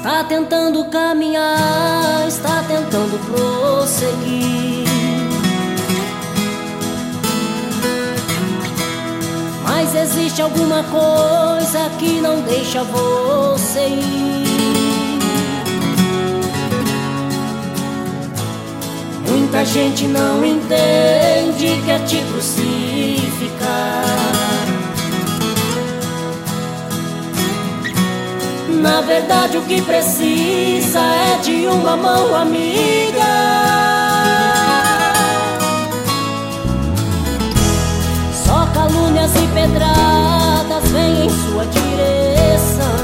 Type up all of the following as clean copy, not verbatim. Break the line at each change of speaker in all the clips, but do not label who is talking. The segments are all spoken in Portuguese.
Está tentando caminhar, está tentando prosseguir, mas existe alguma coisa que não deixa você ir. Muita gente não entende, quer te crucificar. Na verdade o que precisa é de uma mão amiga. Só calúnias e pedradas vêm em sua direção,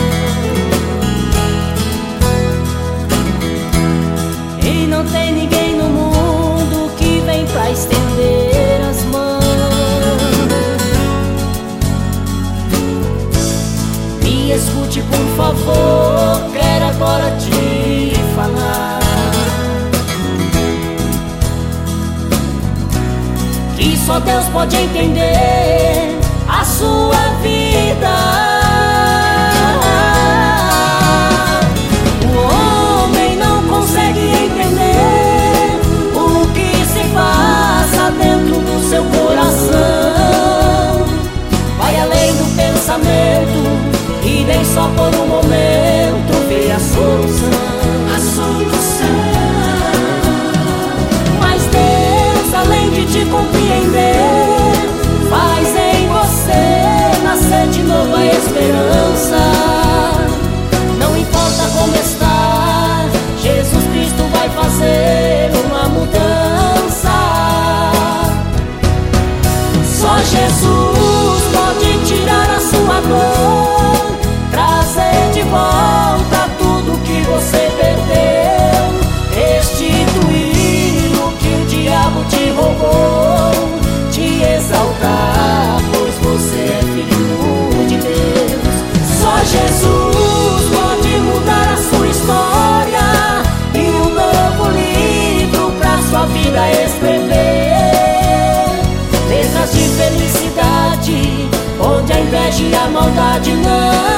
e não tem ninguém no mundo que vem pra estender as mãos. Me escute por favor, quero agora te falar que só Deus pode entender a sua vida. O homem não consegue entender o que se passa dentro do seu coração. Vai além do pensamento e nem só por um momento vê a solução. A solução. Mas Deus, além de te compreender, faz em você nascer de novo a esperança. Não importa como está, Jesus Cristo vai fazer uma mudança. Só Jesus pode tirar a sua dor, trazer de volta tudo que você perdeu, restituir o que o diabo te roubou, te exaltar, pois você é filho de Deus. Só Jesus pode mudar a sua história e um novo livro pra sua vida escrever. Letras de felicidade, onde a inveja e a maldade não